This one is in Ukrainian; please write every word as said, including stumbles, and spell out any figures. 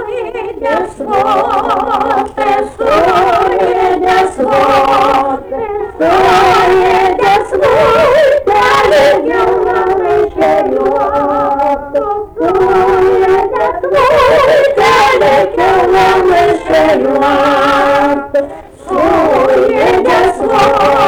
Суєте своте, суєте своте, суєте своте, легіона лишеньото. Суєте своте, легіона лишеньото. Суєте своте,